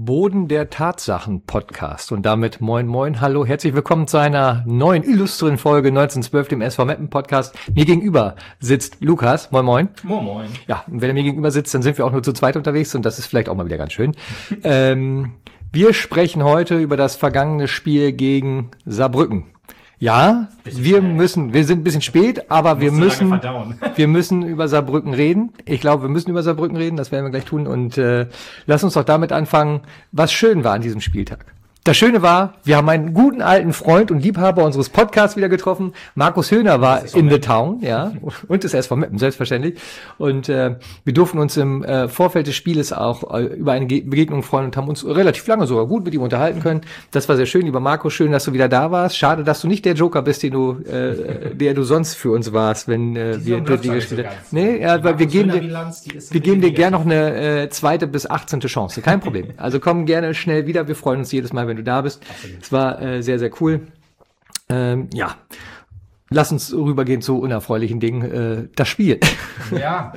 Boden der Tatsachen Podcast und damit moin moin, hallo, herzlich willkommen zu einer neuen illustren Folge 1912, dem SV Meppen Podcast. Mir gegenüber sitzt Lukas, moin moin. Moin moin. Ja, und wenn er mir gegenüber sitzt, dann sind wir auch nur zu zweit unterwegs und das ist vielleicht auch mal wieder ganz schön. Wir sprechen heute über das vergangene Spiel gegen Saarbrücken. Ja, wir sind ein bisschen spät, aber wir müssen über Saarbrücken reden. Ich glaube, wir müssen über Saarbrücken reden, das werden wir gleich tun. Und lass uns doch damit anfangen, was schön war an diesem Spieltag. Das Schöne war, wir haben einen guten alten Freund und Liebhaber unseres Podcasts wieder getroffen. Markus Höhner war in the town, ja, und das SV Meppen, selbstverständlich. Und wir durften uns im Vorfeld des Spieles auch über eine Begegnung freuen und haben uns relativ lange sogar gut mit ihm unterhalten können. Das war sehr schön, lieber Markus, schön, dass du wieder da warst. Schade, dass du nicht der Joker bist, der du sonst für uns warst, wenn wir Drittliga gespielt haben. Nee, ja, weil wir geben dir gerne noch eine zweite bis 18. Chance, kein Problem. Also komm gerne schnell wieder, wir freuen uns jedes Mal, wenn du da bist. Absolut. Es war sehr, sehr cool. Ja, lass uns rübergehen zu unerfreulichen Dingen. Das Spiel. Ja,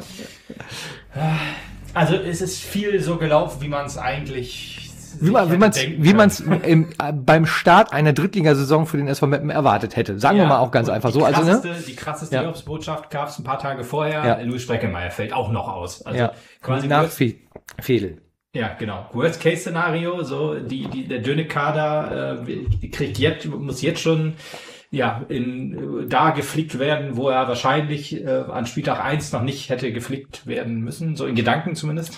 also es ist viel so gelaufen, wie man es eigentlich beim Start einer Drittligasaison für den SV Meppen erwartet hätte. Sagen wir mal auch ganz einfach so. Die krasseste Hiobsbotschaft gab es ein paar Tage vorher. Ja. Louis Spreckelmeier fällt auch noch aus. Also quasi nach Fedel. Ja, genau. Worst-Case-Szenario, so der dünne Kader muss jetzt schon da geflickt werden, wo er wahrscheinlich an Spieltag 1 noch nicht hätte geflickt werden müssen, so in Gedanken zumindest.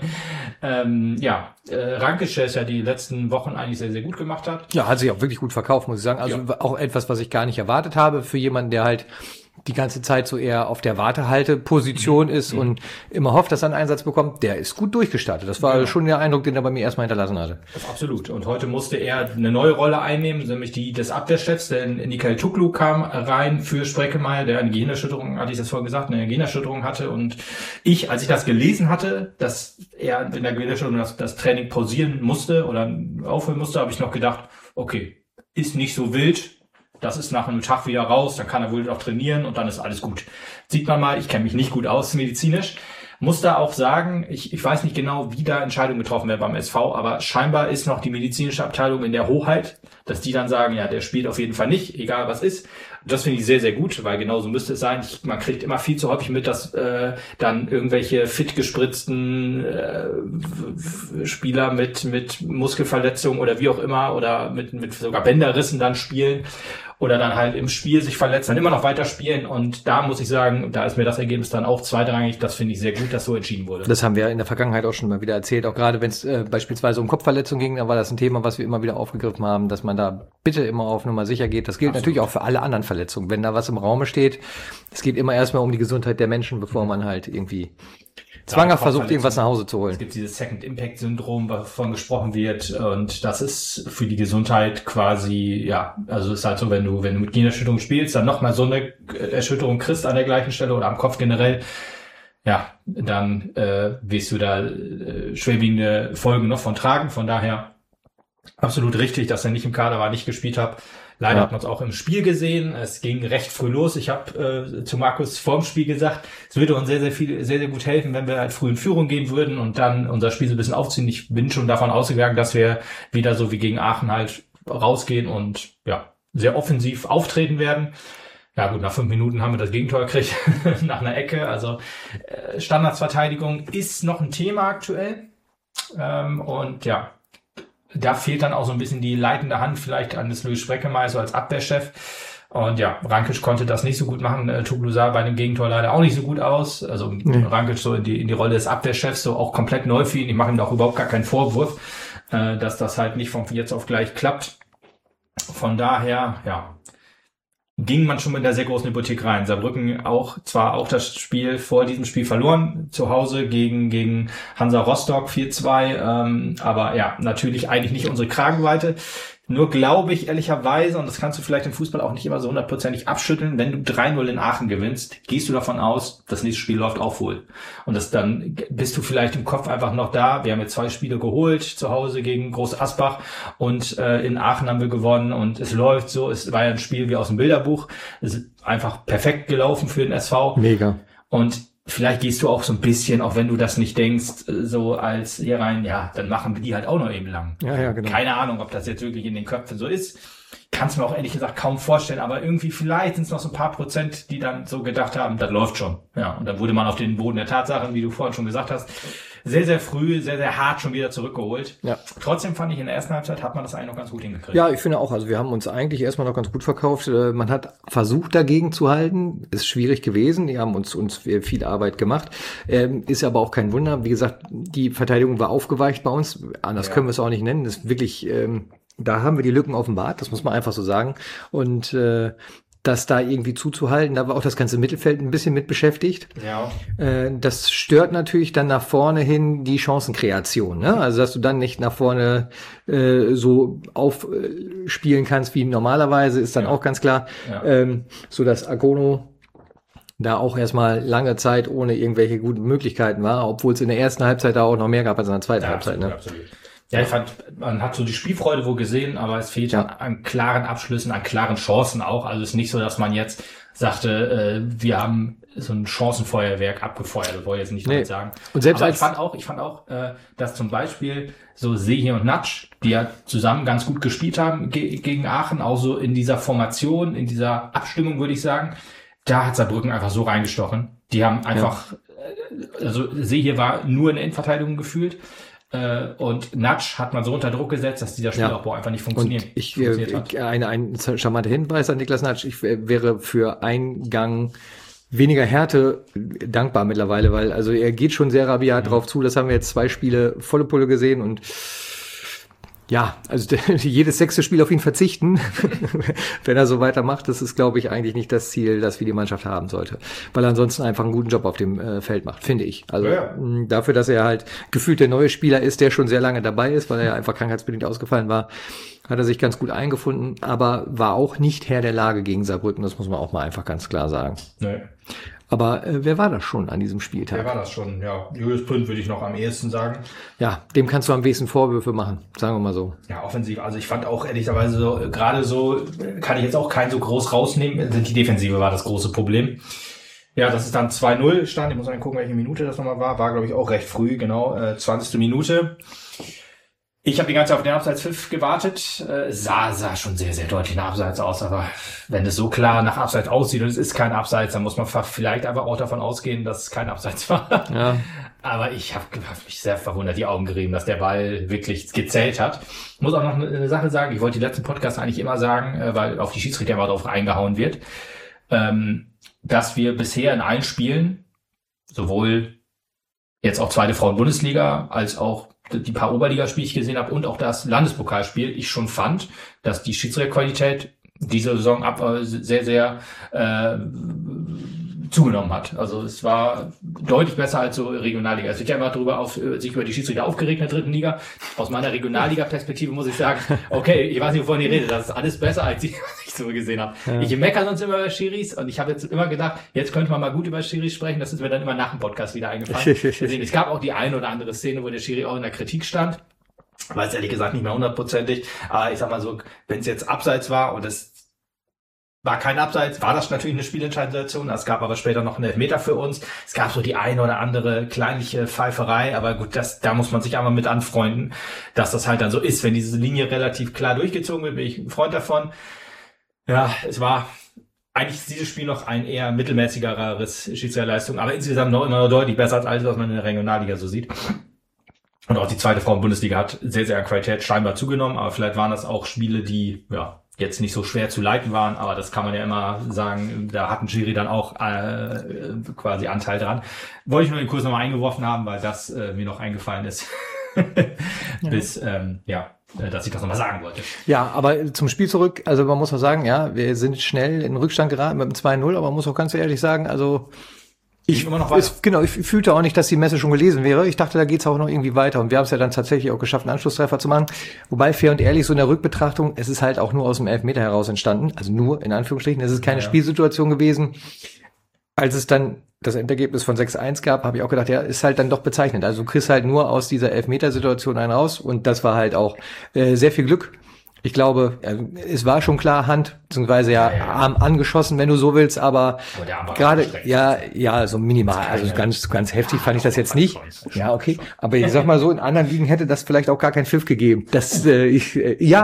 Rankic, der es ja die letzten Wochen eigentlich sehr, sehr gut gemacht hat. Ja, hat sich auch wirklich gut verkauft, muss ich sagen. Also auch etwas, was ich gar nicht erwartet habe für jemanden, der halt die ganze Zeit so eher auf der Wartehalteposition ist und immer hofft, dass er einen Einsatz bekommt, der ist gut durchgestartet. Das war schon der Eindruck, den er bei mir erstmal hinterlassen hatte. Absolut. Und heute musste er eine neue Rolle einnehmen, nämlich die des Abwehrchefs, denn Nikael Tuklu kam rein für Spreckelmeier, der eine Gehirnerschütterung, hatte ich das vorhin gesagt, eine Gehirnerschütterung hatte. Und als ich das gelesen hatte, dass er in der Gehirnerschütterung das Training pausieren musste oder aufhören musste, habe ich noch gedacht, okay, ist nicht so wild. Das ist nach einem Tag wieder raus, dann kann er wohl noch trainieren und dann ist alles gut. Sieht man mal, ich kenne mich nicht gut aus medizinisch. Muss da auch sagen, ich weiß nicht genau, wie da Entscheidungen getroffen werden beim SV, aber scheinbar ist noch die medizinische Abteilung in der Hoheit, dass die dann sagen, ja, der spielt auf jeden Fall nicht, egal was ist. Das finde ich sehr, sehr gut, weil genauso müsste es sein. Man kriegt immer viel zu häufig mit, dass dann irgendwelche fit gespritzten Spieler mit Muskelverletzungen oder wie auch immer oder mit sogar Bänderrissen dann spielen oder dann halt im Spiel sich verletzen, dann immer noch weiter spielen. Und da muss ich sagen, da ist mir das Ergebnis dann auch zweitrangig. Das finde ich sehr gut, dass so entschieden wurde. Das haben wir in der Vergangenheit auch schon mal wieder erzählt. Auch gerade wenn es beispielsweise um Kopfverletzungen ging, dann war das ein Thema, was wir immer wieder aufgegriffen haben, dass man da bitte immer auf Nummer sicher geht. Das gilt natürlich auch für alle anderen Verletzungen. Wenn da was im Raume steht, es geht immer erstmal um die Gesundheit der Menschen, bevor man halt irgendwie zwanghaft versucht, irgendwas nach Hause zu holen. Es gibt dieses Second-Impact-Syndrom, wovon gesprochen wird, und das ist für die Gesundheit quasi, also ist halt so, wenn du mit Gehirnerschütterung spielst, dann nochmal so eine Erschütterung kriegst an der gleichen Stelle oder am Kopf generell, dann wirst du da schwerwiegende Folgen noch von tragen. Von daher absolut richtig, dass er nicht im Kader war, nicht gespielt hat. Leider hat man es auch im Spiel gesehen. Es ging recht früh los. Ich habe zu Markus vorm Spiel gesagt, es würde uns sehr, sehr gut helfen, wenn wir halt früh in Führung gehen würden und dann unser Spiel so ein bisschen aufziehen. Ich bin schon davon ausgegangen, dass wir wieder so wie gegen Aachen halt rausgehen und sehr offensiv auftreten werden. Ja gut, nach 5 Minuten haben wir das Gegentor gekriegt nach einer Ecke. Also Standardsverteidigung ist noch ein Thema aktuell. Da fehlt dann auch so ein bisschen die leitende Hand vielleicht an des Louis Spreckelmeier, so als Abwehrchef. Und Rankic konnte das nicht so gut machen. Tuklu sah bei dem Gegentor leider auch nicht so gut aus. Also Rankic so in die Rolle des Abwehrchefs, so auch komplett neu für ihn. Ich mache ihm da auch überhaupt gar keinen Vorwurf, dass das halt nicht von jetzt auf gleich klappt. Von daher, ging man schon mit einer sehr großen Hypothek rein. Saarbrücken zwar auch das Spiel vor diesem Spiel verloren, zu Hause gegen Hansa Rostock 4-2, aber natürlich eigentlich nicht unsere Kragenweite. Nur glaube ich ehrlicherweise, und das kannst du vielleicht im Fußball auch nicht immer so 100%ig abschütteln, wenn du 3-0 in Aachen gewinnst, gehst du davon aus, das nächste Spiel läuft auch wohl. Und dann bist du vielleicht im Kopf einfach noch da. Wir haben jetzt 2 Spiele geholt, zu Hause gegen Groß Asbach und in Aachen haben wir gewonnen und es läuft so. Es war ja ein Spiel wie aus dem Bilderbuch. Es ist einfach perfekt gelaufen für den SV. Mega. Und vielleicht gehst du auch so ein bisschen, auch wenn du das nicht denkst, so als hier rein, ja, dann machen wir die halt auch noch eben lang. Ja, genau. Keine Ahnung, ob das jetzt wirklich in den Köpfen so ist. Kann es mir auch ehrlich gesagt kaum vorstellen, aber irgendwie vielleicht sind es noch so ein paar Prozent, die dann so gedacht haben, das läuft schon. Ja, und dann wurde man auf den Boden der Tatsachen, wie du vorhin schon gesagt hast, sehr, sehr früh, sehr, sehr hart schon wieder zurückgeholt. Ja. Trotzdem fand ich, in der ersten Halbzeit hat man das eigentlich noch ganz gut hingekriegt. Ja, ich finde auch, also wir haben uns eigentlich erstmal noch ganz gut verkauft. Man hat versucht, dagegen zu halten. Ist schwierig gewesen. Die haben uns viel Arbeit gemacht. Ist aber auch kein Wunder. Wie gesagt, die Verteidigung war aufgeweicht bei uns. Anders können wir es auch nicht nennen. Das ist wirklich, da haben wir die Lücken offenbart. Das muss man einfach so sagen. Und das da irgendwie zuzuhalten, da war auch das ganze Mittelfeld ein bisschen mit beschäftigt. Ja. Das stört natürlich dann nach vorne hin die Chancenkreation, ne? Also dass du dann nicht nach vorne so aufspielen kannst wie normalerweise, ist dann auch ganz klar. Ja. So dass Agono da auch erstmal lange Zeit ohne irgendwelche guten Möglichkeiten war, obwohl es in der ersten Halbzeit da auch noch mehr gab als in der zweiten Halbzeit. Absolut, ne? Absolut. Ja, ich fand, man hat so die Spielfreude wohl gesehen, aber es fehlt an klaren Abschlüssen, an klaren Chancen auch. Also es ist nicht so, dass man jetzt sagte, wir haben so ein Chancenfeuerwerk abgefeuert, das wollte ich jetzt nicht damit sagen. Und selbst aber ich fand auch, dass zum Beispiel so Sehe und Natsch, die ja zusammen ganz gut gespielt haben gegen Aachen, auch so in dieser Formation, in dieser Abstimmung, würde ich sagen, da hat Saarbrücken einfach so reingestochen. Die haben einfach, also Sehe war nur in der Innenverteidigung gefühlt. Und Natsch hat man so unter Druck gesetzt, dass dieser Spielaufbau einfach nicht funktioniert. Und ein charmanter Hinweis an Niklas Natsch. Ich wäre für einen Gang weniger Härte dankbar mittlerweile, weil also er geht schon sehr rabiat drauf zu. Das haben wir jetzt 2 Spiele volle Pulle gesehen und ja, also jedes 6. Spiel auf ihn verzichten, wenn er so weitermacht, das ist, glaube ich, eigentlich nicht das Ziel, das wir die Mannschaft haben sollte. Weil er ansonsten einfach einen guten Job auf dem Feld macht, finde ich. Also dafür, dass er halt gefühlt der neue Spieler ist, der schon sehr lange dabei ist, weil er ja einfach krankheitsbedingt ausgefallen war, hat er sich ganz gut eingefunden, aber war auch nicht Herr der Lage gegen Saarbrücken, das muss man auch mal einfach ganz klar sagen. Nee. Aber wer war das schon an diesem Spieltag? Wer war das schon? Ja, Julius Print würde ich noch am ehesten sagen. Ja, dem kannst du am wenigsten Vorwürfe machen, sagen wir mal so. Ja, offensiv. Also ich fand auch ehrlicherweise so, gerade so, kann ich jetzt auch keinen so groß rausnehmen. Die Defensive war das große Problem. Ja, das ist dann 2-0 stand. Ich muss mal gucken, welche Minute das nochmal war. War, glaube ich, auch recht früh, genau, 20. Minute. Ich habe die ganze Zeit auf den Abseitspfiff gewartet. Sah schon sehr, sehr deutlich nach Abseits aus. Aber wenn es so klar nach Abseits aussieht und es ist kein Abseits, dann muss man vielleicht einfach auch davon ausgehen, dass es kein Abseits war. Ja. Aber ich habe mich sehr verwundert, die Augen gerieben, dass der Ball wirklich gezählt hat. Ich muss auch noch eine Sache sagen. Ich wollte die letzten Podcasts eigentlich immer sagen, weil auf die Schiedsrichter immer drauf eingehauen wird, dass wir bisher in allen Spielen, sowohl jetzt auch zweite Frauen-Bundesliga als auch die paar Oberligaspiele, die ich gesehen habe, und auch das Landespokalspiel, ich schon fand, dass die Schiedsrichterqualität diese Saison sehr, sehr zugenommen hat. Also es war deutlich besser als so Regionalliga. Es wird ja immer sich über die Schiedsrichter aufgeregt in der 3. Liga. Aus meiner Regionalliga-Perspektive muss ich sagen, okay, ich weiß nicht, wovon ihr redet, das ist alles besser, als ich so gesehen habe. Ja. Ich meckere sonst immer über Schiris und ich habe jetzt immer gedacht, jetzt könnte man mal gut über Schiris sprechen, das ist mir dann immer nach dem Podcast wieder eingefallen. Deswegen, es gab auch die eine oder andere Szene, wo der Schiri auch in der Kritik stand. Weiß ehrlich gesagt nicht mehr 100%ig, aber ich sag mal so, wenn es jetzt abseits war und es war kein Abseits, war das natürlich eine spielentscheidende Situation. Es gab aber später noch einen Elfmeter für uns. Es gab so die eine oder andere kleinliche Pfeiferei, aber gut, da muss man sich einmal mit anfreunden, dass das halt dann so ist. Wenn diese Linie relativ klar durchgezogen wird, bin ich ein Freund davon. Ja, es war eigentlich dieses Spiel noch ein eher mittelmäßigeres Schiedsrichterleistung, aber insgesamt noch immer deutlich besser als alles, was man in der Regionalliga so sieht. Und auch die zweite Frauen-Bundesliga hat sehr, sehr an Qualität scheinbar zugenommen, aber vielleicht waren das auch Spiele, die, ja, jetzt nicht so schwer zu leiten waren, aber das kann man ja immer sagen, da hat ein Jury dann auch quasi Anteil dran. Wollte ich nur den Kurs nochmal eingeworfen haben, weil das mir noch eingefallen ist, bis, dass ich das nochmal sagen wollte. Ja, aber zum Spiel zurück, also man muss auch sagen, ja, wir sind schnell in den Rückstand geraten mit dem 2-0, aber man muss auch ganz ehrlich sagen, also ich fühlte auch nicht, dass die Messe schon gelesen wäre. Ich dachte, da geht's auch noch irgendwie weiter. Und wir haben es ja dann tatsächlich auch geschafft, einen Anschlusstreffer zu machen. Wobei, fair und ehrlich, so in der Rückbetrachtung, es ist halt auch nur aus dem Elfmeter heraus entstanden. Also nur, in Anführungsstrichen, es ist keine Spielsituation gewesen. Als es dann das Endergebnis von 6-1 gab, habe ich auch gedacht, ja, ist halt dann doch bezeichnend. Also du kriegst halt nur aus dieser Elfmetersituation einen raus. Und das war halt auch sehr viel Glück. Ich glaube, es war schon klar Hand, beziehungsweise Arm angeschossen, wenn du so willst, aber gerade, so minimal, also ganz heftig fand ich das jetzt nicht. Ja, okay, aber ich sag mal so, in anderen Ligen hätte das vielleicht auch gar keinen Pfiff gegeben. Also ich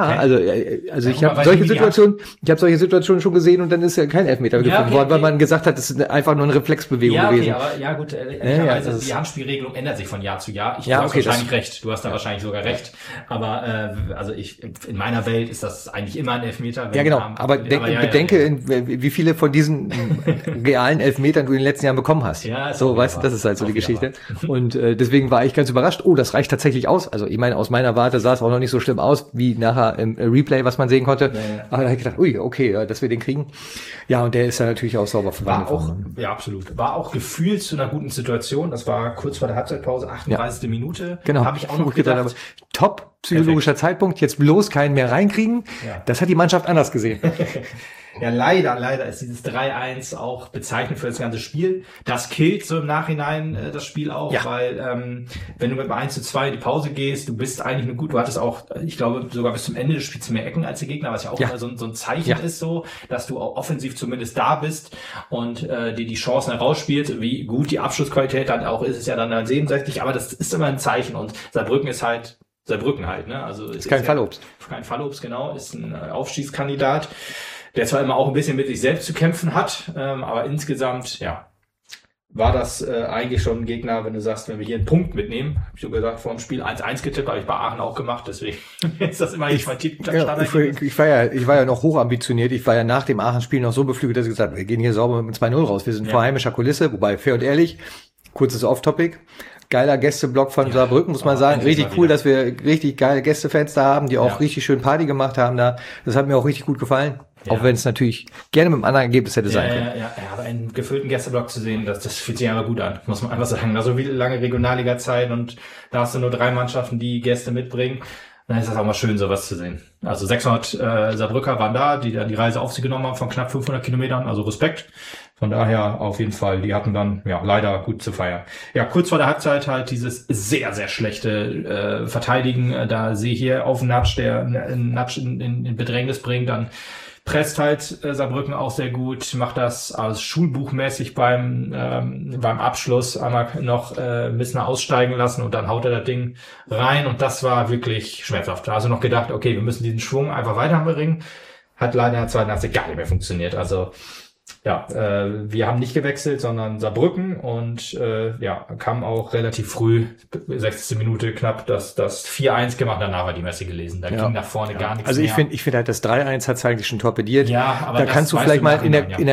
habe solche Situationen schon gesehen und dann ist ja kein Elfmeter gefunden worden, weil man gesagt hat, es ist einfach nur eine Reflexbewegung gewesen. Aber die Handspielregelung ändert sich von Jahr zu Jahr. Du hast wahrscheinlich recht. Du hast da wahrscheinlich sogar recht. Aber in meiner Welt ist das eigentlich immer ein Elfmeter. Ja, genau. Aber bedenke, wie viele von diesen realen Elfmetern du in den letzten Jahren bekommen hast. Ja, so, weißt du, das ist halt so die Geschichte. Und deswegen war ich ganz überrascht. Oh, das reicht tatsächlich aus. Also ich meine, aus meiner Warte sah es auch noch nicht so schlimm aus, wie nachher im Replay, was man sehen konnte. Ja. Aber da habe ich gedacht, okay, dass wir den kriegen. Ja, und der ist ja natürlich auch sauber verwandelt worden. Ja, absolut. War auch gefühlt zu einer guten Situation. Das war kurz vor der Halbzeitpause, 38. Minute. Genau. Habe ich auch noch gedacht. Aber top psychologischer Zeitpunkt, jetzt bloß keinen mehr reinkriegen. Ja. Das hat die Mannschaft anders gesehen. Ja, leider ist dieses 3-1 auch bezeichnend für das ganze Spiel. Das killt so im Nachhinein das Spiel auch, weil wenn du mit einem 1:2 in die Pause gehst, du bist eigentlich du hattest auch, ich glaube, sogar bis zum Ende des Spiels mehr Ecken als der Gegner, was ja auch immer so ein Zeichen ist, so, dass du auch offensiv zumindest da bist und dir die Chancen herausspielst. Wie gut die Abschlussqualität dann auch ist, ja dann 67, aber das ist immer ein Zeichen und Saarbrücken ist halt Saarbrücken halt, ne? Also ist kein Fallobst. Kein Fallobst, genau, ist ein Aufstiegskandidat, der zwar immer auch ein bisschen mit sich selbst zu kämpfen hat, aber insgesamt, war das eigentlich schon ein Gegner, wenn du sagst, wenn wir hier einen Punkt mitnehmen, habe ich so gesagt, vor dem Spiel 1-1 getippt, habe ich bei Aachen auch gemacht, deswegen ist das immer nicht mein Tipp. Ich war ja noch hochambitioniert, ich war ja nach dem Aachen-Spiel noch so beflügelt, dass ich gesagt habe, wir gehen hier sauber mit 2-0 raus, wir sind vor heimischer Kulisse, wobei fair und ehrlich, kurzes Off-Topic, geiler Gästeblock von Saarbrücken, muss man sagen. Richtig cool, dass wir richtig geile Gästefans da haben, die auch richtig schön Party gemacht haben da. Das hat mir auch richtig gut gefallen. Ja. Auch wenn es natürlich gerne mit einem anderen Ergebnis hätte sein können. Ja, aber einen gefüllten Gästeblock zu sehen, das fühlt sich einfach gut an, muss man einfach sagen. Da so viele lange Regionalliga-Zeit und da hast du nur 3 Mannschaften, die Gäste mitbringen. Dann ist das auch mal schön, sowas zu sehen. Also 600 Saarbrücker waren da, die dann die Reise auf sich genommen haben von knapp 500 Kilometern, also Respekt. Von daher auf jeden Fall, die hatten dann leider gut zu feiern. Ja, kurz vor der Halbzeit halt dieses sehr, sehr schlechte Verteidigen. Da sehe ich hier auf den Natsch, der einen Natsch in Bedrängnis bringt, dann presst halt Saarbrücken auch sehr gut, macht das als schulbuchmäßig beim Abschluss einmal noch Missner aussteigen lassen und dann haut er das Ding rein und das war wirklich schmerzhaft. Da hast du noch gedacht, okay, wir müssen diesen Schwung einfach weiterbringen. Hat leider in der zweiten Halbzeit gar nicht mehr funktioniert. Also wir haben nicht gewechselt, sondern Saarbrücken und kam auch relativ früh, 60. Minute knapp, das 4-1 gemacht, danach war die Messe gelesen. Da ging nach vorne gar nichts mehr. Also ich finde halt, das 3-1 hat es eigentlich schon torpediert. Ja, aber da kannst du vielleicht mal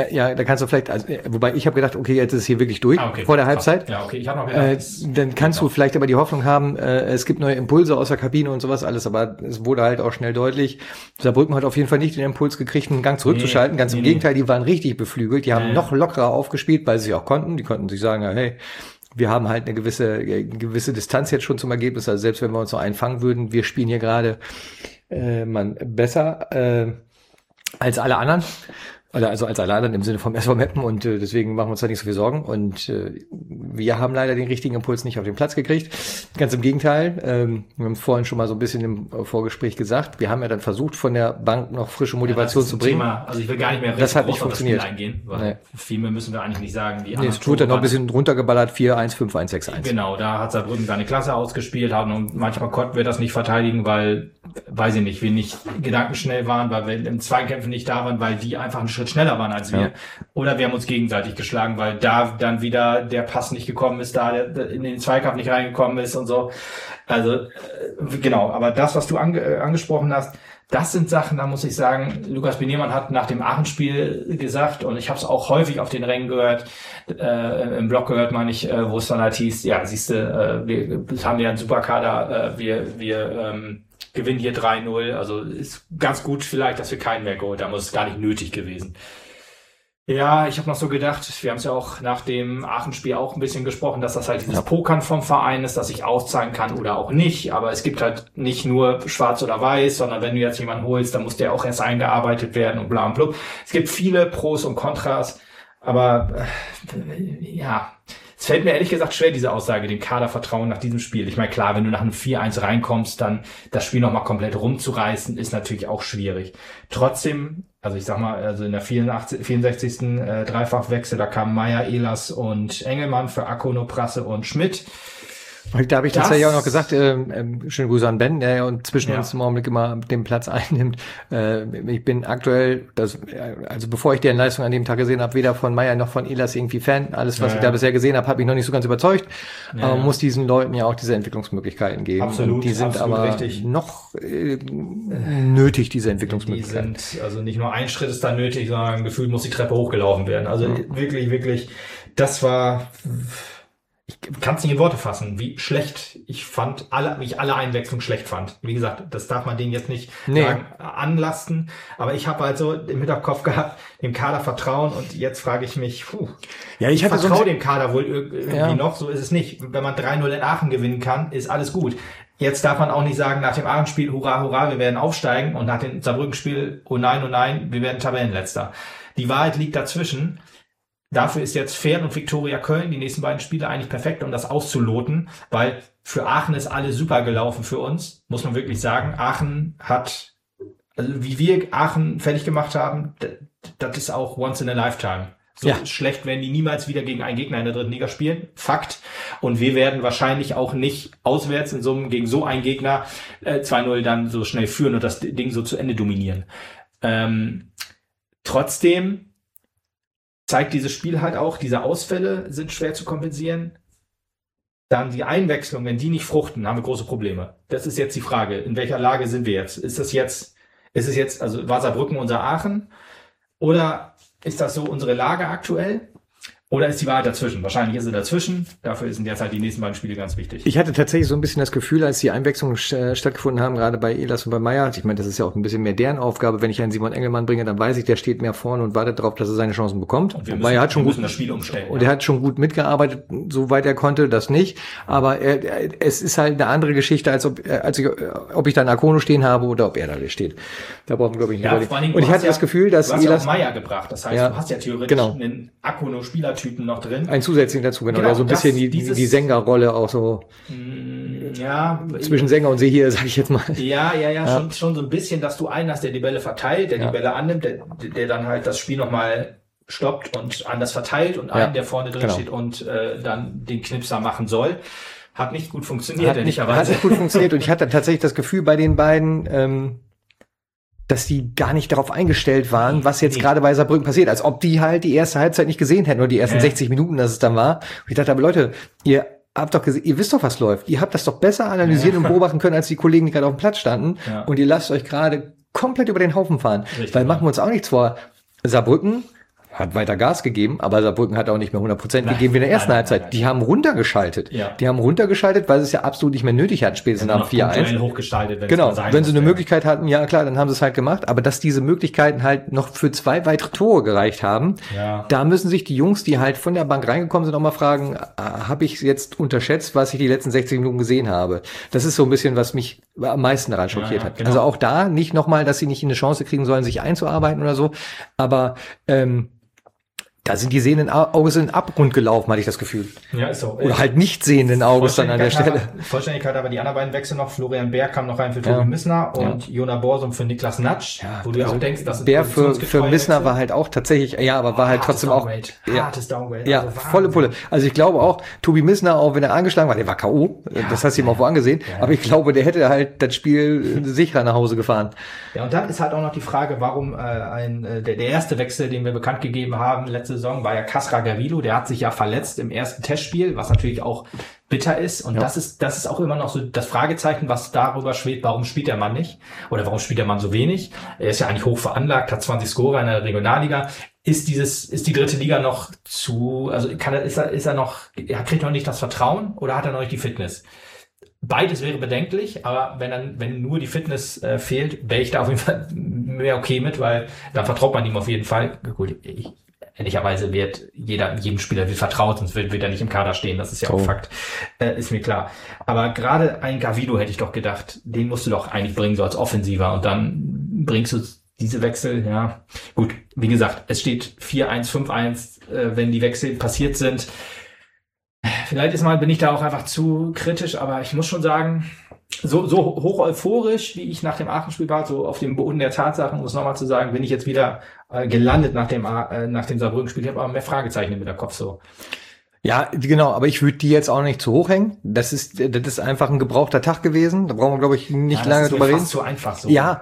wobei ich habe gedacht, okay, jetzt ist es hier wirklich durch vor der Halbzeit. Ja, okay, ich habe noch gedacht, dann kannst du vielleicht aber die Hoffnung haben, es gibt neue Impulse aus der Kabine und sowas alles, aber es wurde halt auch schnell deutlich, Saarbrücken hat auf jeden Fall nicht den Impuls gekriegt, einen Gang zurückzuschalten. Ganz im Gegenteil, die waren richtig beflügelt. Die haben noch lockerer aufgespielt, weil sie auch konnten. Die konnten sich sagen, hey, wir haben halt eine gewisse Distanz jetzt schon zum Ergebnis. Also selbst wenn wir uns noch einfangen würden, wir spielen hier gerade besser als alle anderen. Also als alle anderen im Sinne vom SV Meppen und deswegen machen wir uns da nicht so viel Sorgen und wir haben leider den richtigen Impuls nicht auf den Platz gekriegt. Ganz im Gegenteil, wir haben es vorhin schon mal so ein bisschen im Vorgespräch gesagt, wir haben ja dann versucht von der Bank noch frische Motivation zu bringen. Also ich will gar nicht mehr das hat nicht funktioniert. Eingehen, weil viel mehr müssen wir eigentlich nicht sagen. Es wurde dann noch ein bisschen runtergeballert, 4-1, 5-1, 6-1. Genau, da hat Saarbrücken seine Klasse ausgespielt, und manchmal konnten wir das nicht verteidigen, weil, weiß ich nicht, wir nicht gedankenschnell waren, weil wir im Zweikämpfen nicht da waren, weil die einfach einen Schritt schneller waren als wir. Ja. Oder wir haben uns gegenseitig geschlagen, weil da dann wieder der Pass nicht gekommen ist, da der in den Zweikampf nicht reingekommen ist und so. Also genau, aber das, was du angesprochen hast, das sind Sachen, da muss ich sagen, Lukas Benemann hat nach dem Aachen-Spiel gesagt, und ich habe es auch häufig auf den Rängen gehört, im Blog gehört, meine ich, wo es dann halt hieß, ja, siehst du, wir haben ja einen Superkader, wir gewinnen hier 3-0, also ist ganz gut vielleicht, dass wir keinen mehr geholt haben, das ist gar nicht nötig gewesen. Ja, ich habe noch so gedacht, wir haben es ja auch nach dem Aachen-Spiel auch ein bisschen gesprochen, dass das halt dieses Pokern vom Verein ist, dass ich auszahlen kann oder auch nicht, aber es gibt halt nicht nur schwarz oder weiß, sondern wenn du jetzt jemanden holst, dann muss der auch erst eingearbeitet werden und bla und blub. Es gibt viele Pros und Kontras, aber Es fällt mir ehrlich gesagt schwer, diese Aussage, dem Kader vertrauen nach diesem Spiel. Ich meine, klar, wenn du nach einem 4-1 reinkommst, dann das Spiel nochmal komplett rumzureißen, ist natürlich auch schwierig. Trotzdem, also ich sag mal, also in der 64. Dreifachwechsel, da kamen Meier, Ehlers und Engelmann für Akono, Prasse und Schmidt. Da habe ich tatsächlich auch noch gesagt, schöne Grüße an Ben, der ja zwischen uns im Augenblick immer den Platz einnimmt. Ich bin aktuell, also bevor ich deren Leistung an dem Tag gesehen habe, weder von Meier noch von Ehlers irgendwie Fan. Alles, was ich da bisher gesehen habe, hat mich noch nicht so ganz überzeugt. Aber man muss diesen Leuten ja auch diese Entwicklungsmöglichkeiten geben. Absolut, und die sind aber richtig. noch nötig, diese Entwicklungsmöglichkeiten. Die sind, also nicht nur ein Schritt ist da nötig, sondern gefühlt muss die Treppe hochgelaufen werden. Also wirklich, das war... Ich kann es nicht in Worte fassen, wie schlecht ich alle Einwechslungen schlecht fand. Wie gesagt, das darf man denen jetzt nicht sagen, anlasten. Aber ich habe halt so im Hinterkopf gehabt, dem Kader vertrauen. Und jetzt frage ich mich, ich vertraue dem Kader wohl irgendwie noch. So ist es nicht. Wenn man 3-0 in Aachen gewinnen kann, ist alles gut. Jetzt darf man auch nicht sagen, nach dem Aachen-Spiel, hurra, hurra, wir werden aufsteigen. Und nach dem Saarbrücken-Spiel, oh nein, wir werden Tabellenletzter. Die Wahrheit liegt dazwischen. Dafür ist jetzt Fern und Viktoria Köln, die nächsten beiden Spiele, eigentlich perfekt, um das auszuloten, weil für Aachen ist alles super gelaufen für uns, muss man wirklich sagen. Aachen hat, also wie wir Aachen fertig gemacht haben, das ist auch once in a lifetime. So schlecht werden die niemals wieder gegen einen Gegner in der dritten Liga spielen. Fakt. Und wir werden wahrscheinlich auch nicht auswärts gegen so einen Gegner 2-0 dann so schnell führen und das Ding so zu Ende dominieren. Trotzdem zeigt dieses Spiel halt auch, diese Ausfälle sind schwer zu kompensieren. Dann die Einwechslung, wenn die nicht fruchten, haben wir große Probleme. Das ist jetzt die Frage, in welcher Lage sind wir jetzt? Ist es jetzt, also war Saarbrücken unser Aachen? Oder ist das so unsere Lage aktuell? Oder ist die Wahrheit dazwischen? Wahrscheinlich ist sie dazwischen. Dafür sind jetzt halt die nächsten beiden Spiele ganz wichtig. Ich hatte tatsächlich so ein bisschen das Gefühl, als die Einwechslungen stattgefunden haben, gerade bei Ehlers und bei Meier. Ich meine, das ist ja auch ein bisschen mehr deren Aufgabe. Wenn ich einen Simon Engelmann bringe, dann weiß ich, der steht mehr vorne und wartet darauf, dass er seine Chancen bekommt. Und Meier hat schon gut das Spiel umstellen. Und er hat schon gut mitgearbeitet, soweit er konnte, das nicht. Aber es ist halt eine andere Geschichte, als ob ich da einen Akono stehen habe oder ob er da steht. Da brauchen wir, glaube ich, nicht überlegen. Und ich hatte das Gefühl, dass Ehlers... Du hast ja auch Meier gebracht. Das heißt, du hast ja theoretisch einen Akono-Spielertypen noch drin. Ein zusätzlichen dazu, genau. Der so ein bisschen die Sängerrolle auch so zwischen Sänger und Seher, sag ich jetzt mal. Schon so ein bisschen, dass du einen hast, der die Bälle verteilt, der die Bälle annimmt, der dann halt das Spiel nochmal stoppt und anders verteilt und einen, der vorne drin steht und dann den Knipser machen soll. Hat nicht gut funktioniert, ehrlicherweise. Hat nicht gut funktioniert und ich hatte tatsächlich das Gefühl bei den beiden, dass die gar nicht darauf eingestellt waren, was jetzt gerade bei Saarbrücken passiert. Als ob die halt die erste Halbzeit nicht gesehen hätten oder die ersten 60 Minuten, dass es dann war. Und ich dachte, aber Leute, ihr habt doch gesehen, ihr wisst doch, was läuft. Ihr habt das doch besser analysiert und beobachten können, als die Kollegen, die gerade auf dem Platz standen. Ja. Und ihr lasst euch gerade komplett über den Haufen fahren. Richtig, weil machen wir uns auch nichts vor. Saarbrücken hat weiter Gas gegeben, aber Saarbrücken hat auch nicht mehr 100% gegeben wie in der ersten Halbzeit. Die haben runtergeschaltet. Ja. Die haben runtergeschaltet, weil sie es ja absolut nicht mehr nötig hatten, spätestens nach 4-1. Hochgestaltet, genau, wenn sie eine Möglichkeit hatten, ja klar, dann haben sie es halt gemacht. Aber dass diese Möglichkeiten halt noch für 2 weitere Tore gereicht haben, da müssen sich die Jungs, die halt von der Bank reingekommen sind, auch mal fragen, habe ich jetzt unterschätzt, was ich die letzten 60 Minuten gesehen habe? Das ist so ein bisschen, was mich am meisten daran schockiert hat. Genau. Also auch da nicht nochmal, dass sie nicht eine Chance kriegen sollen, sich einzuarbeiten oder so, aber da sind die sehenden Auges in den Abgrund gelaufen, hatte ich das Gefühl. Ja, ist so. Oder halt nicht sehenden Auges dann an der Stelle. Vollständigkeit aber die anderen beiden Wechsel noch. Florian Bär kam noch rein für Tobi Missner und Jona Borsum für Niklas Natsch. Ja, wo du also auch denkst, dass Bär für Missner war halt auch tatsächlich, aber war halt trotzdem auch... Hartes Downgrade. Ja, also volle Pulle. Also ich glaube auch, Tobi Missner, auch wenn er angeschlagen war, der war K.O., das hast du ihm auch wo angesehen, aber ich glaube, der hätte halt das Spiel sicherer nach Hause gefahren. Ja, und dann ist halt auch noch die Frage, warum der erste Wechsel, den wir bekannt gegeben haben letzte Saison, war ja Kasra Garillo, der hat sich ja verletzt im ersten Testspiel, was natürlich auch bitter ist. Und das ist auch immer noch so das Fragezeichen, was darüber schwebt, warum spielt der Mann nicht? Oder warum spielt der Mann so wenig? Er ist ja eigentlich hoch veranlagt, hat 20 Scorer in der Regionalliga. Ist die dritte Liga noch kriegt er noch nicht das Vertrauen oder hat er noch nicht die Fitness? Beides wäre bedenklich, aber wenn nur die Fitness fehlt, wäre ich da auf jeden Fall mehr okay mit, weil dann vertraut man ihm auf jeden Fall. Gut, ehrlicherweise wird jedem Spieler wird vertraut, sonst wird er nicht im Kader stehen, das ist ja auch Fakt, ist mir klar. Aber gerade ein Gavido hätte ich doch gedacht, den musst du doch eigentlich bringen, so als Offensiver, und dann bringst du diese Wechsel, ja. Gut, wie gesagt, es steht 4-1, 5-1, wenn die Wechsel passiert sind. Vielleicht bin ich da auch einfach zu kritisch, aber ich muss schon sagen, so hoch euphorisch, wie ich nach dem Aachen-Spiel war, so auf dem Boden der Tatsachen, um es nochmal zu sagen, bin ich jetzt wieder gelandet nach dem Saarbrücken-Spiel. Ich habe aber mehr Fragezeichen im Kopf so. Ja, genau, aber ich würde die jetzt auch nicht zu hoch hängen. Das ist einfach ein gebrauchter Tag gewesen. Da brauchen wir, glaube ich, nicht lange drüber reden. Das ist zu einfach so. Ja,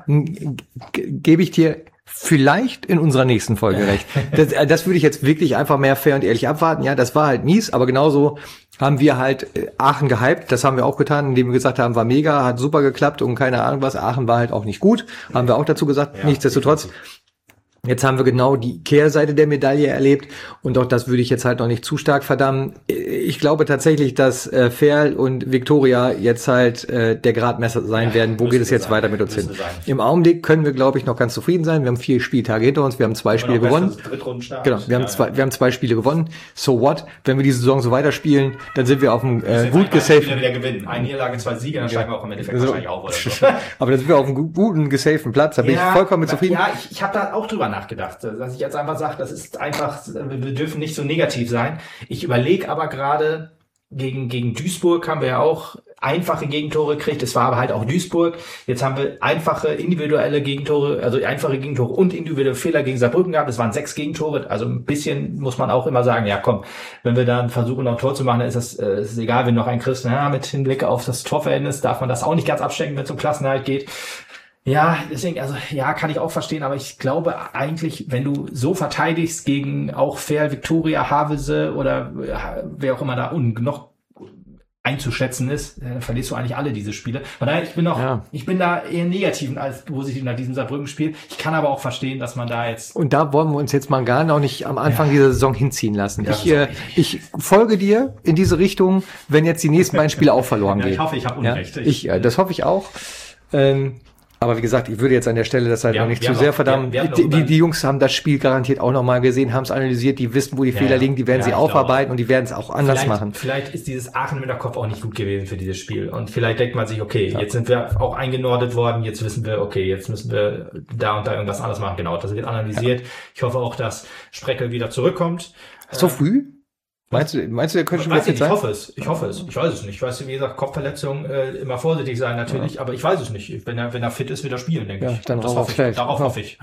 gebe ich dir vielleicht in unserer nächsten Folge recht. Das würde ich jetzt wirklich einfach mehr fair und ehrlich abwarten. Ja, das war halt mies, aber genauso haben wir halt Aachen gehypt. Das haben wir auch getan, indem wir gesagt haben, war mega, hat super geklappt und keine Ahnung was. Aachen war halt auch nicht gut. Haben wir auch dazu gesagt. Ja, nichtsdestotrotz. Jetzt haben wir genau die Kehrseite der Medaille erlebt und auch das würde ich jetzt halt noch nicht zu stark verdammen. Ich glaube tatsächlich, dass Ferl und Viktoria jetzt halt der Gradmesser sein werden. Wo geht es jetzt weiter mit uns hin? Im Augenblick können wir, glaube ich, noch ganz zufrieden sein. Wir haben 4 Spieltage hinter uns, wir haben 2 Spiele gewonnen. Genau, wir haben 2 Spiele gewonnen. So what? Wenn wir die Saison so weiterspielen, dann sind wir auf einem gut gesaften... wieder gewinnen. 1 Niederlage, 2 Siege, dann steigen wir auch im Endeffekt wahrscheinlich auf oder so. Aber dann sind wir auf einem guten gesaften Platz. Da bin ich vollkommen mit zufrieden. Ja, ich habe da auch drüber nachgedacht, dass ich jetzt einfach sage, das ist einfach, wir dürfen nicht so negativ sein. Ich überlege aber gerade, gegen Duisburg haben wir ja auch einfache Gegentore gekriegt. Es war aber halt auch Duisburg. Jetzt haben wir einfache individuelle Gegentore, also einfache Gegentore und individuelle Fehler gegen Saarbrücken gehabt. Es waren 6 Gegentore. Also ein bisschen muss man auch immer sagen, ja komm, wenn wir dann versuchen, noch ein Tor zu machen, dann ist es egal, wenn noch ein kriegst. Ja, mit Hinblick auf das Torverhältnis darf man das auch nicht ganz abstecken, wenn es um Klassenerhalt geht. Ja, deswegen, also ja, kann ich auch verstehen, aber ich glaube eigentlich, wenn du so verteidigst gegen auch Ferl, Viktoria, Havelse oder wer auch immer da unten noch einzuschätzen ist, dann verlierst du eigentlich alle diese Spiele. Von daher, ich bin da eher negativen als positiv nach diesem Saarbrücken-Spiel. Ich kann aber auch verstehen, dass man da jetzt... Und da wollen wir uns jetzt mal gar nicht am Anfang dieser Saison hinziehen lassen. Ja, ich folge dir in diese Richtung, wenn jetzt die nächsten beiden Spiele auch verloren gehen. Ich hoffe, ich habe Unrecht. Das hoffe ich auch. Aber wie gesagt, ich würde jetzt an der Stelle das halt noch nicht zu sehr verdammen. Die Jungs haben das Spiel garantiert auch nochmal gesehen, haben es analysiert, die wissen, wo die Fehler liegen, die werden sie aufarbeiten und die werden es auch anders machen. Vielleicht ist dieses Aachen mit der Kopf auch nicht gut gewesen für dieses Spiel. Und vielleicht denkt man sich, okay, jetzt sind wir auch eingenordet worden, jetzt wissen wir, okay, jetzt müssen wir da und da irgendwas anderes machen. Genau, das wird analysiert. Ja. Ich hoffe auch, dass Spreckel wieder zurückkommt. So früh? Meinst du, der könnte schon wieder fit sein? Ich hoffe es. Ich weiß es nicht. Ich weiß, wie gesagt, Kopfverletzung, immer vorsichtig sein natürlich, aber ich weiß es nicht. Wenn er fit ist, wird er spielen, denke ich. Dann darauf hoffe ich.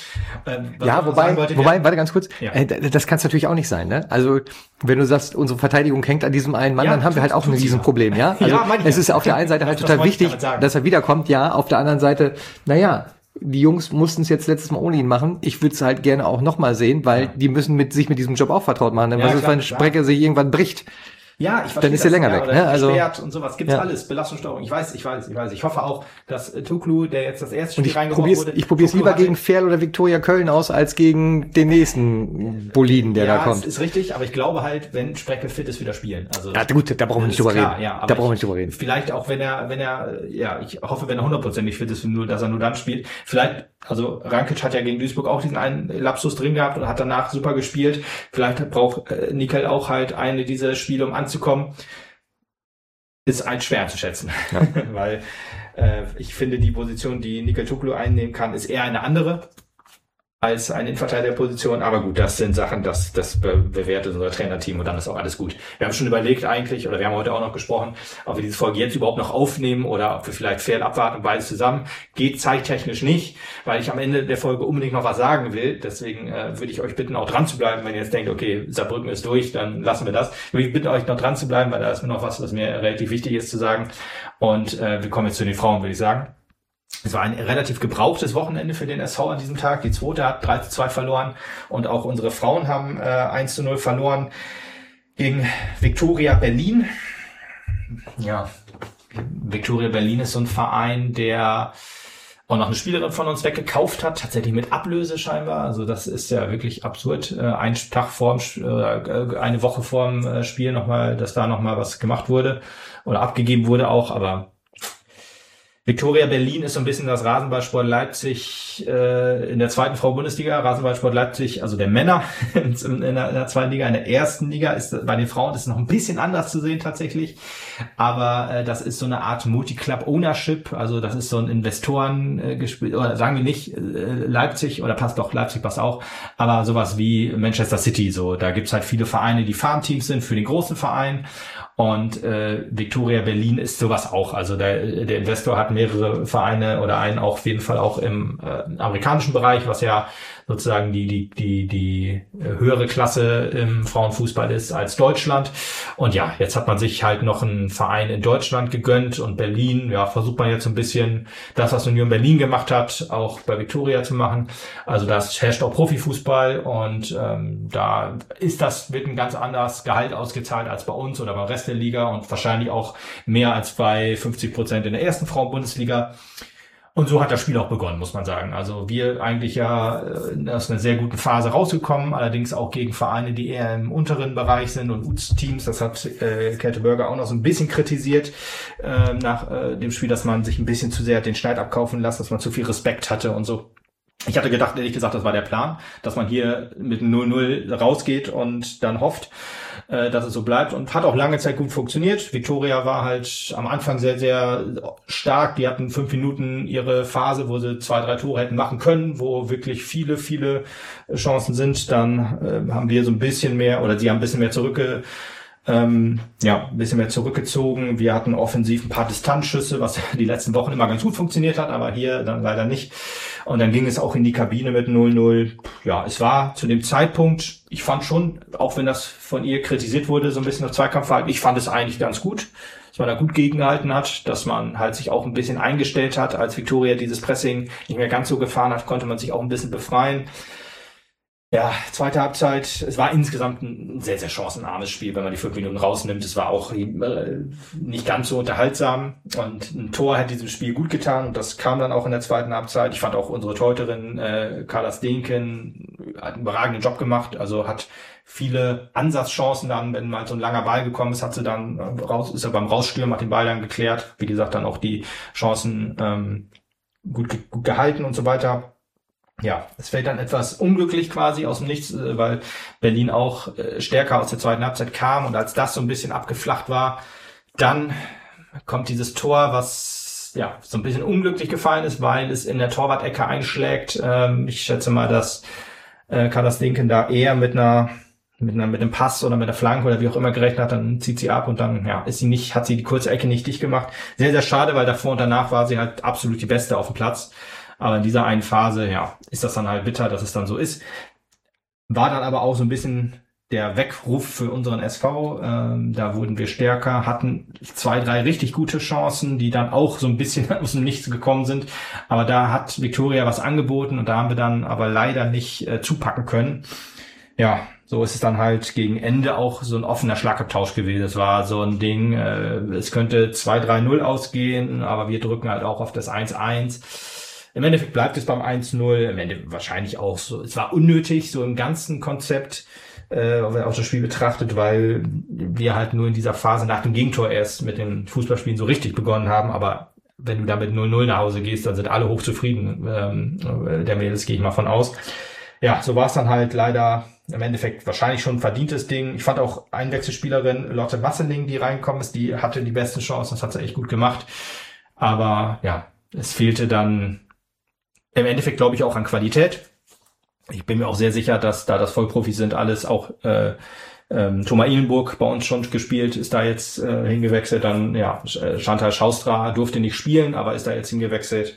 Wobei, warte ganz kurz. Ja. Das kann es natürlich auch nicht sein, ne? Also, wenn du sagst, unsere Verteidigung hängt an diesem einen Mann, dann haben wir halt auch ein Riesenproblem, ja? Also, es ist auf der einen Seite halt total wichtig, dass er wiederkommt, ja. Auf der anderen Seite, die Jungs mussten es jetzt letztes Mal ohne ihn machen. Ich würde es halt gerne auch nochmal sehen, weil die müssen sich mit diesem Job auch vertraut machen. Denn was ist, wenn Sprecke sich irgendwann bricht? Ja, ich verstehe. Dann ist er länger weg, ne? Also und sowas gibt's alles. Belastungssteuerung. Ich weiß. Ich hoffe auch, dass Tuklu, der jetzt das erste Spiel reingeworfen wurde. Ich probier's lieber gegen Ferl oder Viktoria Köln aus, als gegen den nächsten Boliden, der da kommt. Ja, ist richtig, aber ich glaube halt, wenn Sprecke fit ist, wieder spielen. Also ja, gut, da brauchen wir nicht drüber reden. Da brauchen wir nicht drüber reden. Vielleicht auch, wenn er, ich hoffe, wenn er 100% fit ist, dass er nur dann spielt. Vielleicht, also Rankic hat ja gegen Duisburg auch diesen einen Lapsus drin gehabt und hat danach super gespielt. Vielleicht braucht Nickel auch halt eine dieser Spiele, um anzukommen. Ist ein schwer zu schätzen, weil ich finde, die Position, die Nickel Tuklu einnehmen kann, ist eher eine andere als eine Innenverteidigerposition. Aber gut, das sind Sachen, das bewertet unser Trainerteam und dann ist auch alles gut. Wir haben schon überlegt eigentlich, oder wir haben heute auch noch gesprochen, ob wir diese Folge jetzt überhaupt noch aufnehmen oder ob wir vielleicht Ferl abwarten und beides zusammen. Geht zeittechnisch nicht, weil ich am Ende der Folge unbedingt noch was sagen will. Deswegen würde ich euch bitten, auch dran zu bleiben. Wenn ihr jetzt denkt, okay, Saarbrücken ist durch, dann lassen wir das. Ich bitte euch noch dran zu bleiben, weil da ist mir noch was mir relativ wichtig ist zu sagen. Und wir kommen jetzt zu den Frauen, würde ich sagen. Es war ein relativ gebrauchtes Wochenende für den SV an diesem Tag. Die zweite hat 3:2 verloren und auch unsere Frauen haben 1:0 verloren gegen Viktoria Berlin. Ja, Viktoria Berlin ist so ein Verein, der auch noch eine Spielerin von uns weggekauft hat, tatsächlich mit Ablöse scheinbar. Also das ist ja wirklich absurd. Einen Tag eine Woche vorm Spiel nochmal, dass da nochmal was gemacht wurde oder abgegeben wurde auch, aber Viktoria Berlin ist so ein bisschen das Rasenballsport Leipzig Leipzig in der zweiten Frauenbundesliga, Rasenballsport Leipzig, also der Männer in der zweiten Liga, in der ersten Liga ist bei den Frauen ist es noch ein bisschen anders zu sehen tatsächlich, aber das ist so eine Art Multi-Club-Ownership, also das ist so ein Investoren-Gespiel, oder sagen wir nicht Leipzig, oder Leipzig passt auch, aber sowas wie Manchester City, so, da gibt's halt viele Vereine, die Farmteams sind für den großen Verein. Und Viktoria Berlin ist sowas auch. Also der Investor hat mehrere Vereine oder einen auch auf jeden Fall auch im amerikanischen Bereich, was ja sozusagen die höhere Klasse im Frauenfußball ist als Deutschland. Und ja, jetzt hat man sich halt noch einen Verein in Deutschland gegönnt und Berlin, ja, versucht man jetzt so ein bisschen das, was Union Berlin gemacht hat, auch bei Viktoria zu machen. Also das herrscht auch Profifußball und da wird ein ganz anderes Gehalt ausgezahlt als bei uns oder beim Rest der Liga und wahrscheinlich auch mehr als bei 50% in der ersten Frauenbundesliga. Und so hat das Spiel auch begonnen, muss man sagen. Also wir eigentlich ja aus einer sehr guten Phase rausgekommen, allerdings auch gegen Vereine, die eher im unteren Bereich sind und UTS-Teams. Das hat Käthe Börger auch noch so ein bisschen kritisiert nach dem Spiel, dass man sich ein bisschen zu sehr hat den Schneid abkaufen lassen, dass man zu viel Respekt hatte und so. Ich hatte gedacht, ehrlich gesagt, das war der Plan, dass man hier mit 0-0 rausgeht und dann hofft, dass es so bleibt und hat auch lange Zeit gut funktioniert. Viktoria war halt am Anfang sehr, sehr stark. Die hatten 5 Minuten ihre Phase, wo sie 2, 3 Tore hätten machen können, wo wirklich viele, viele Chancen sind. Dann haben wir so ein bisschen mehr oder sie haben ein bisschen mehr ein bisschen mehr zurückgezogen. Wir hatten offensiv ein paar Distanzschüsse, was die letzten Wochen immer ganz gut funktioniert hat, aber hier dann leider nicht. Und dann ging es auch in die Kabine mit 0-0. Ja, es war zu dem Zeitpunkt, ich fand schon, auch wenn das von ihr kritisiert wurde, so ein bisschen auf Zweikampfverhalten, ich fand es eigentlich ganz gut, dass man da gut gegengehalten hat, dass man halt sich auch ein bisschen eingestellt hat. Als Viktoria dieses Pressing nicht mehr ganz so gefahren hat, konnte man sich auch ein bisschen befreien. Ja, zweite Halbzeit, es war insgesamt ein sehr, sehr chancenarmes Spiel, wenn man die 5 Minuten rausnimmt. Es war auch nicht ganz so unterhaltsam und ein Tor hat diesem Spiel gut getan und das kam dann auch in der zweiten Halbzeit. Ich fand auch unsere Torhüterin Carla Steenken hat einen überragenden Job gemacht, also hat viele Ansatzchancen dann, wenn mal so ein langer Ball gekommen ist, ist er beim Rausstürmen, hat den Ball dann geklärt. Wie gesagt, dann auch die Chancen gut gehalten und so weiter. Ja, es fällt dann etwas unglücklich quasi aus dem Nichts, weil Berlin auch stärker aus der zweiten Halbzeit kam und als das so ein bisschen abgeflacht war, dann kommt dieses Tor, was ja so ein bisschen unglücklich gefallen ist, weil es in der Torwart-Ecke einschlägt. Ich schätze mal, dass Carla Steenken da eher mit einem Pass oder mit der Flanke oder wie auch immer gerechnet hat, dann zieht sie ab und dann hat sie die kurze Ecke nicht dicht gemacht. Sehr, sehr schade, weil davor und danach war sie halt absolut die Beste auf dem Platz. Aber in dieser einen Phase, ist das dann halt bitter, dass es dann so ist. War dann aber auch so ein bisschen der Weckruf für unseren SV. Da wurden wir stärker, hatten 2, 3 richtig gute Chancen, die dann auch so ein bisschen aus dem Nichts gekommen sind. Aber da hat Viktoria was angeboten und da haben wir dann aber leider nicht zupacken können. Ja, so ist es dann halt gegen Ende auch so ein offener Schlagabtausch gewesen. Es war so ein Ding, es könnte 2-3-0 ausgehen, aber wir drücken halt auch auf das 1-1. Im Endeffekt bleibt es beim 1-0, im Endeffekt wahrscheinlich auch so. Es war unnötig, so im ganzen Konzept, wenn man auch das Spiel betrachtet, weil wir halt nur in dieser Phase nach dem Gegentor erst mit den Fußballspielen so richtig begonnen haben. Aber wenn du da mit 0-0 nach Hause gehst, dann sind alle hochzufrieden. Der Mädels gehe ich mal von aus. Ja, so war es dann halt leider im Endeffekt wahrscheinlich schon ein verdientes Ding. Ich fand auch Einwechselspielerin Lotte Masseling, die reingekommen ist, die hatte die besten Chancen, das hat sie echt gut gemacht. Aber ja, es fehlte dann im Endeffekt, glaube ich, auch an Qualität. Ich bin mir auch sehr sicher, dass da das Vollprofis sind, alles auch Thomas Ihlenburg bei uns schon gespielt, ist da jetzt hingewechselt. Dann Chantal Schaustra durfte nicht spielen, aber ist da jetzt hingewechselt.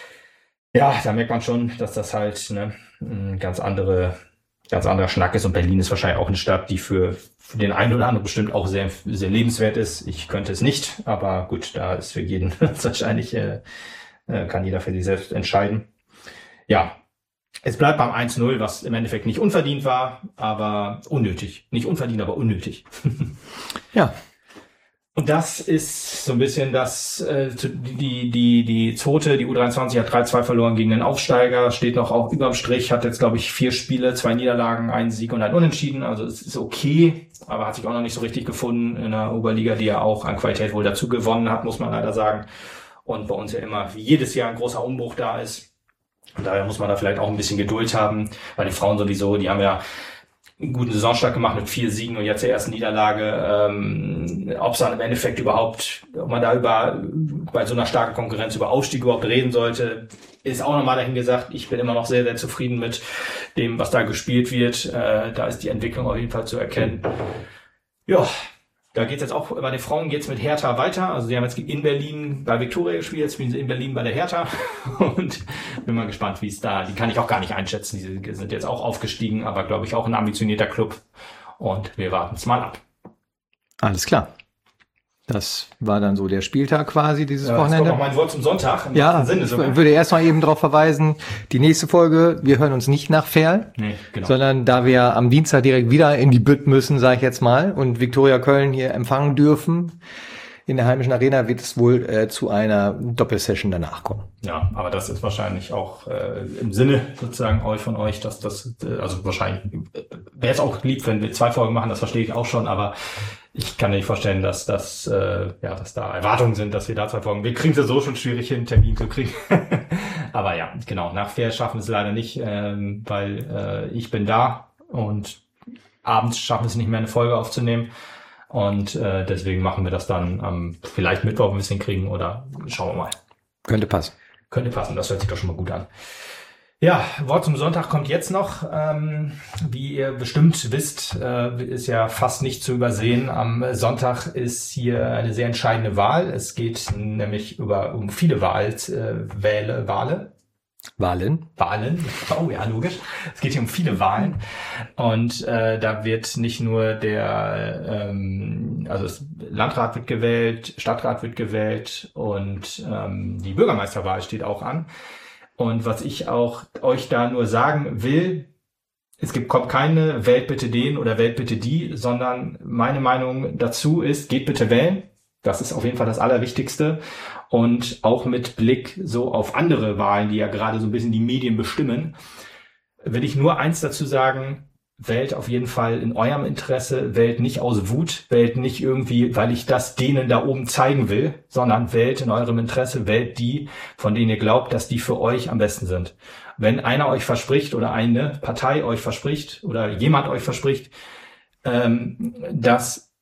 Ja, da merkt man schon, dass das halt ein ganz anderer Schnack ist. Und Berlin ist wahrscheinlich auch eine Stadt, die für den einen oder anderen bestimmt auch sehr, sehr lebenswert ist. Ich könnte es nicht, aber gut, da ist für jeden wahrscheinlich, kann jeder für sich selbst entscheiden. Ja, es bleibt beim 1-0, was im Endeffekt nicht unverdient war, aber unnötig. Nicht unverdient, aber unnötig. Ja. Und das ist so ein bisschen das, die Zote, die U23 hat 3-2 verloren gegen den Aufsteiger, steht noch auch überm Strich, hat jetzt, glaube ich, 4 Spiele, 2 Niederlagen, 1 Sieg und 1 Unentschieden. Also es ist okay, aber hat sich auch noch nicht so richtig gefunden in der Oberliga, die ja auch an Qualität wohl dazu gewonnen hat, muss man leider sagen. Und bei uns ja immer wie jedes Jahr ein großer Umbruch da ist. Und daher muss man da vielleicht auch ein bisschen Geduld haben, weil die Frauen sowieso, die haben ja einen guten Saisonstart gemacht mit 4 Siegen und jetzt der ersten Niederlage. Ob es dann im Endeffekt überhaupt, ob man da bei so einer starken Konkurrenz über Aufstieg überhaupt reden sollte, ist auch nochmal dahin gesagt. Ich bin immer noch sehr, sehr zufrieden mit dem, was da gespielt wird. Da ist die Entwicklung auf jeden Fall zu erkennen. Ja, da geht's jetzt auch, bei den Frauen geht's mit Hertha weiter. Also sie haben jetzt in Berlin bei Viktoria gespielt, jetzt spielen sie in Berlin bei der Hertha. Und bin mal gespannt, wie es da, die kann ich auch gar nicht einschätzen. Die sind jetzt auch aufgestiegen, aber glaube ich auch ein ambitionierter Club. Und wir warten es mal ab. Alles klar. Das war dann so der Spieltag quasi dieses Wochenende. Jetzt kommt noch mein Wort zum Sonntag. Ja, ich würde erstmal eben darauf verweisen, die nächste Folge, wir hören uns nicht nach Verl, genau. Sondern da wir am Dienstag direkt wieder in die Bütt müssen, sage ich jetzt mal, und Viktoria Köln hier empfangen dürfen in der heimischen Arena, wird es wohl zu einer Doppelsession danach kommen. Ja, aber das ist wahrscheinlich auch im Sinne sozusagen von euch, dass das, also wahrscheinlich wäre es auch lieb, wenn wir 2 Folgen machen, das verstehe ich auch schon, aber ich kann mir nicht vorstellen, dass da Erwartungen sind, dass wir da 2 Folgen. Wir kriegen es ja so schon schwierig hin, einen Termin zu kriegen. Aber ja, genau, nach Fair schaffen wir es leider nicht, weil ich bin da und abends schaffen wir es nicht mehr, eine Folge aufzunehmen. Und deswegen machen wir das dann vielleicht Mittwoch ein bisschen kriegen oder schauen wir mal. Könnte passen. Könnte passen, das hört sich doch schon mal gut an. Ja, Wort zum Sonntag kommt jetzt noch. Wie ihr bestimmt wisst, ist ja fast nicht zu übersehen. Am Sonntag ist hier eine sehr entscheidende Wahl. Es geht nämlich um viele Wahlen. Oh ja, logisch. Es geht hier um viele Wahlen. Und da wird nicht nur das Landrat wird gewählt, Stadtrat wird gewählt und die Bürgermeisterwahl steht auch an. Und was ich auch euch da nur sagen will, kommt keine Wählt bitte den oder Wählt bitte die, sondern meine Meinung dazu ist, geht bitte wählen. Das ist auf jeden Fall das Allerwichtigste. Und auch mit Blick so auf andere Wahlen, die ja gerade so ein bisschen die Medien bestimmen, will ich nur eins dazu sagen: Wählt auf jeden Fall in eurem Interesse, wählt nicht aus Wut, wählt nicht irgendwie, weil ich das denen da oben zeigen will, sondern wählt in eurem Interesse, wählt die, von denen ihr glaubt, dass die für euch am besten sind. Wenn einer euch verspricht oder eine Partei euch verspricht oder jemand euch verspricht, dass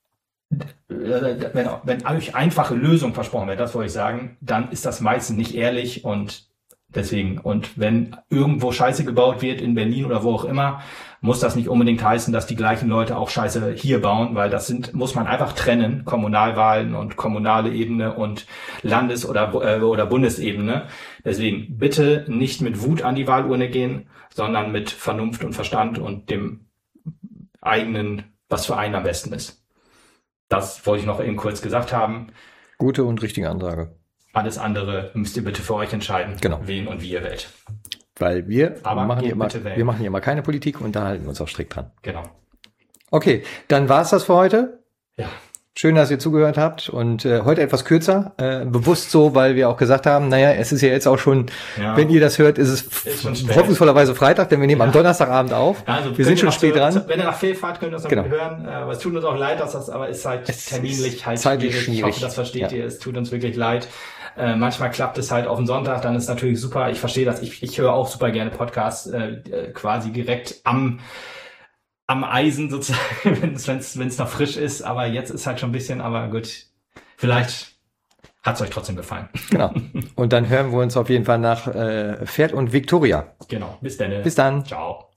wenn euch einfache Lösungen versprochen wird, das wollte ich sagen, dann ist das meistens nicht ehrlich und deswegen. Und wenn irgendwo Scheiße gebaut wird, in Berlin oder wo auch immer, muss das nicht unbedingt heißen, dass die gleichen Leute auch Scheiße hier bauen, weil muss man einfach trennen, Kommunalwahlen und kommunale Ebene und Landes- oder Bundesebene. Deswegen bitte nicht mit Wut an die Wahlurne gehen, sondern mit Vernunft und Verstand und dem eigenen, was für einen am besten ist. Das wollte ich noch eben kurz gesagt haben. Gute und richtige Ansage. Alles andere müsst ihr bitte für euch entscheiden, genau, wen und wie ihr wählt. Weil wir machen hier immer keine Politik und da halten wir uns auch strikt dran. Genau. Okay, dann war's das für heute. Ja. Schön, dass ihr zugehört habt und heute etwas kürzer, bewusst so, weil wir auch gesagt haben, naja, es ist ja jetzt auch schon, wenn ihr das hört, ist es hoffnungsvollerweise Freitag, denn wir nehmen am Donnerstagabend auf. Also wir sind schon spät dran. Wenn ihr nach Fehl fahrt, könnt ihr das noch hören. Aber es tut uns auch leid, dass aber ist halt terminlich halt schwierig. Ich hoffe, das versteht ihr. Es tut uns wirklich leid. Manchmal klappt es halt auf den Sonntag, dann ist natürlich super. Ich verstehe das. Ich höre auch super gerne Podcasts quasi direkt am Eisen sozusagen, wenn es noch frisch ist, aber jetzt ist halt schon ein bisschen, aber gut, vielleicht hat es euch trotzdem gefallen. Genau. Und dann hören wir uns auf jeden Fall nach Pferd und Viktoria. Genau. Bis dann. Bis dann. Ciao.